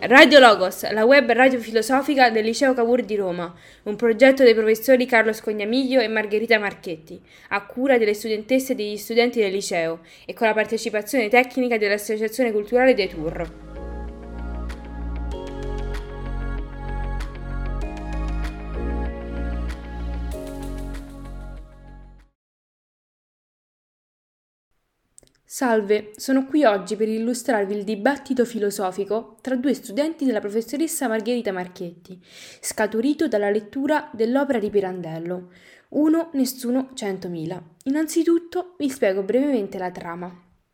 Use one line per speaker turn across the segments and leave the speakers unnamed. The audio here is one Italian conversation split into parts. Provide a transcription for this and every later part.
Radio Logos, la web radio filosofica del Liceo Cavour di Roma, un progetto dei professori Carlo Scognamiglio e Margherita Marchetti, a cura delle studentesse e degli studenti del liceo e con la partecipazione tecnica dell'Associazione Culturale dei Tour. Salve, sono qui oggi per illustrarvi il dibattito filosofico tra due studenti della professoressa Margherita Marchetti, scaturito dalla lettura dell'opera di Pirandello, Uno, Nessuno, 100.000. Innanzitutto vi spiego brevemente la trama.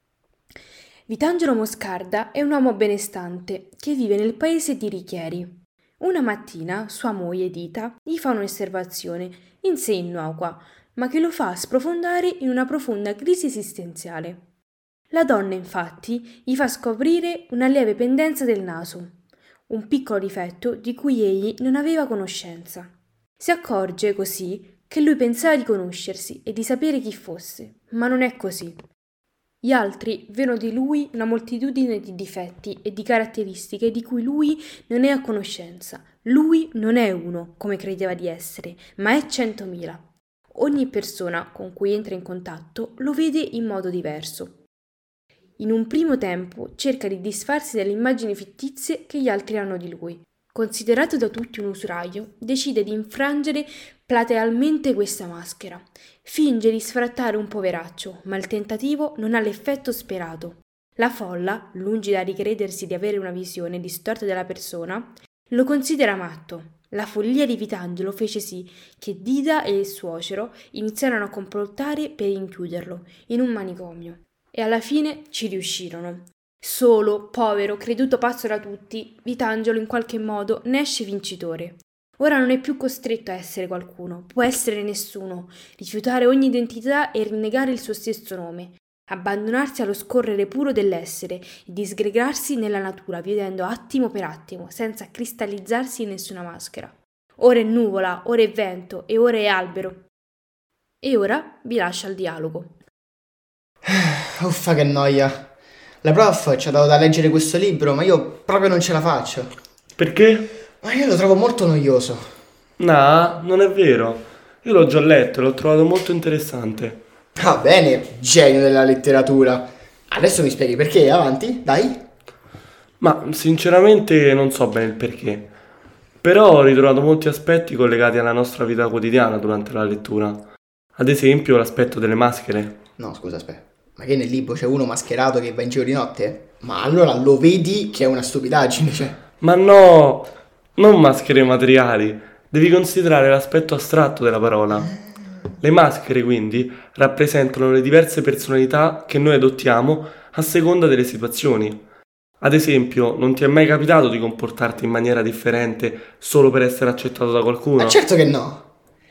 Vitangelo Moscarda è un uomo benestante che vive nel paese di Richieri. Una mattina sua moglie Dita gli fa un'osservazione in sé innocua, ma che lo fa sprofondare in una profonda crisi esistenziale. La donna, infatti, gli fa scoprire una lieve pendenza del naso, un piccolo difetto di cui egli non aveva conoscenza. Si accorge così che lui pensava di conoscersi e di sapere chi fosse, ma non è così. Gli altri vedono di lui una moltitudine di difetti e di caratteristiche di cui lui non è a conoscenza. Lui non è uno, come credeva di essere, ma è 100.000. Ogni persona con cui entra in contatto lo vede in modo diverso. In un primo tempo cerca di disfarsi dalle immagini fittizie che gli altri hanno di lui. Considerato da tutti un usuraio, decide di infrangere platealmente questa maschera. Finge di sfrattare un poveraccio, ma il tentativo non ha l'effetto sperato. La folla, lungi da ricredersi di avere una visione distorta della persona, lo considera matto. La follia di Vitangelo fece sì che Dida e il suocero iniziarono a complottare per rinchiuderlo in un manicomio. E alla fine ci riuscirono. Solo, povero, creduto pazzo da tutti, Vitangelo in qualche modo ne esce vincitore. Ora non è più costretto a essere qualcuno, può essere nessuno, rifiutare ogni identità e rinnegare il suo stesso nome, abbandonarsi allo scorrere puro dell'essere e disgregarsi nella natura, vivendo attimo per attimo, senza cristallizzarsi in nessuna maschera. Ora è nuvola, ora è vento e ora è albero. E ora vi lascio al dialogo.
Uffa, che noia. La prof ci ha dato da leggere questo libro, ma io proprio non ce la faccio.
Perché?
Ma io lo trovo molto noioso.
No, non è vero. Io l'ho già letto e l'ho trovato molto interessante.
Ah, bene, genio della letteratura. Adesso mi spieghi perché, avanti, dai.
Ma sinceramente non so bene il perché. Però ho ritrovato molti aspetti collegati alla nostra vita quotidiana durante la lettura. Ad esempio l'aspetto delle maschere.
No, scusa, aspetta. Ma che nel libro c'è uno mascherato che va in giro di notte? Ma allora lo vedi che è una stupidaggine, cioè.
Ma no, non maschere materiali. Devi considerare l'aspetto astratto della parola. Le maschere, quindi, rappresentano le diverse personalità che noi adottiamo a seconda delle situazioni. Ad esempio, non ti è mai capitato di comportarti in maniera differente solo per essere accettato da qualcuno?
Ma certo che no.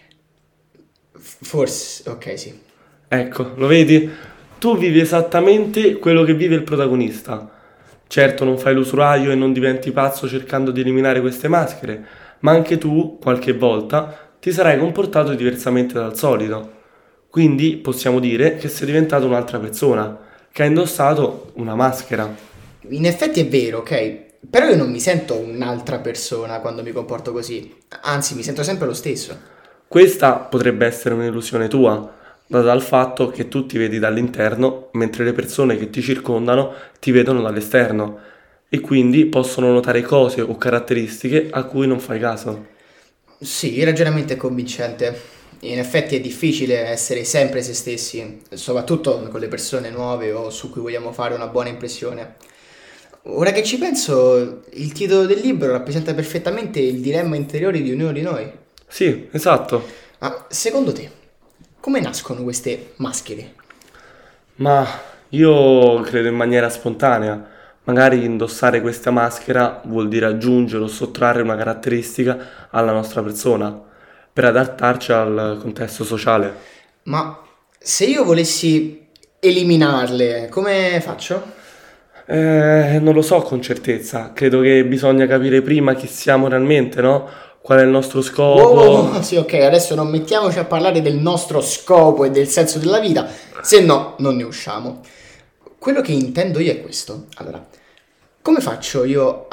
Forse, ok, sì.
Ecco, lo vedi? Tu vivi esattamente quello che vive il protagonista. Certo, non fai l'usuraio e non diventi pazzo cercando di eliminare queste maschere, ma anche tu, qualche volta, ti sarai comportato diversamente dal solito. Quindi possiamo dire che sei diventato un'altra persona, che ha indossato una maschera.
In effetti è vero, ok? Però io non mi sento un'altra persona quando mi comporto così. Anzi, mi sento sempre lo stesso.
Questa potrebbe essere un'illusione tua, data dal fatto che tu ti vedi dall'interno, mentre le persone che ti circondano ti vedono dall'esterno e quindi possono notare cose o caratteristiche a cui non fai caso.
Sì, il ragionamento è convincente. In effetti è difficile essere sempre se stessi, soprattutto con le persone nuove o su cui vogliamo fare una buona impressione. Ora che ci penso, il titolo del libro rappresenta perfettamente il dilemma interiore di ognuno di noi.
Sì, esatto.
Ma secondo te, come nascono queste maschere?
Ma io credo in maniera spontanea. Magari indossare questa maschera vuol dire aggiungere o sottrarre una caratteristica alla nostra persona per adattarci al contesto sociale.
Ma se io volessi eliminarle, come faccio?
Non lo so con certezza. Credo che bisogna capire prima chi siamo realmente, no? Qual è il nostro scopo?
Wow, sì, ok, adesso non mettiamoci a parlare del nostro scopo e del senso della vita, se no non ne usciamo. Quello che intendo io è questo. Allora, come faccio io a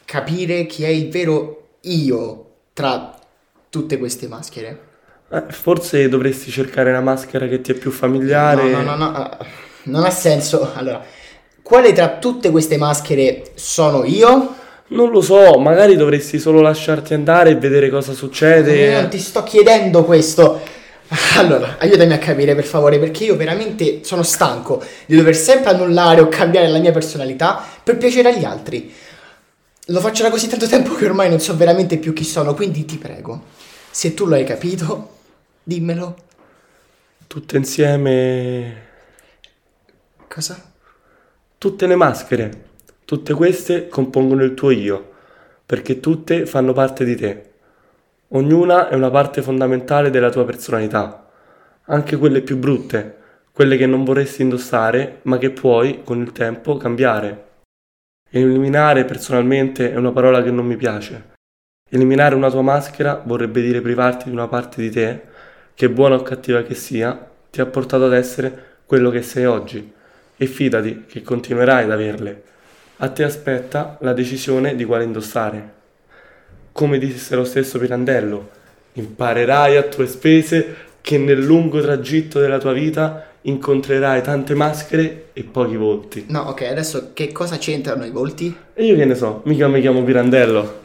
capire chi è il vero io tra tutte queste maschere.
Forse dovresti cercare una maschera che ti è più familiare.
No, non ha senso. Allora, quale tra tutte queste maschere sono io?
Non lo so, magari dovresti solo lasciarti andare e vedere cosa succede.
Non ti sto chiedendo questo. Allora, aiutami a capire per favore, perché io veramente sono stanco di dover sempre annullare o cambiare la mia personalità per piacere agli altri. Lo faccio da così tanto tempo che ormai non so veramente più chi sono, quindi ti prego, se tu lo hai capito, dimmelo.
Tutte insieme.
Cosa?
Tutte le maschere. Tutte queste compongono il tuo io, perché tutte fanno parte di te. Ognuna è una parte fondamentale della tua personalità, anche quelle più brutte, quelle che non vorresti indossare, ma che puoi, con il tempo, cambiare. Eliminare, personalmente, è una parola che non mi piace. Eliminare una tua maschera vorrebbe dire privarti di una parte di te, che buona o cattiva che sia, ti ha portato ad essere quello che sei oggi. E fidati che continuerai ad averle. A te aspetta la decisione di quale indossare. Come disse lo stesso Pirandello, imparerai a tue spese che nel lungo tragitto della tua vita incontrerai tante maschere e pochi volti.
No, ok, adesso che cosa c'entrano i volti?
E io che ne so, mica mi chiamo Pirandello.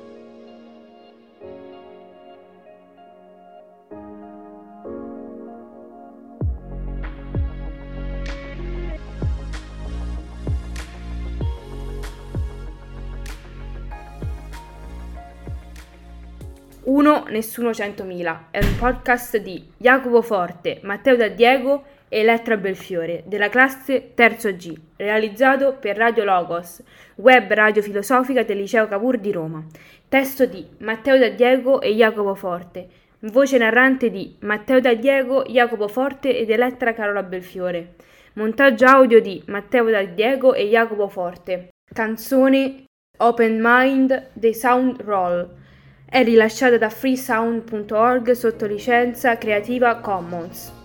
Uno Nessuno 100.000 è un podcast di Jacopo Forte, Matteo D'Adiego e Elettra Belfiore della classe Terzo G, realizzato per Radio Logos, web radio filosofica del Liceo Cavour di Roma. Testo di Matteo D'Adiego e Jacopo Forte, voce narrante di Matteo D'Adiego, Jacopo Forte ed Elettra Carola Belfiore. Montaggio audio di Matteo D'Adiego e Jacopo Forte. Canzone Open Mind dei Sound Roll. È rilasciata da freesound.org sotto licenza Creative Commons.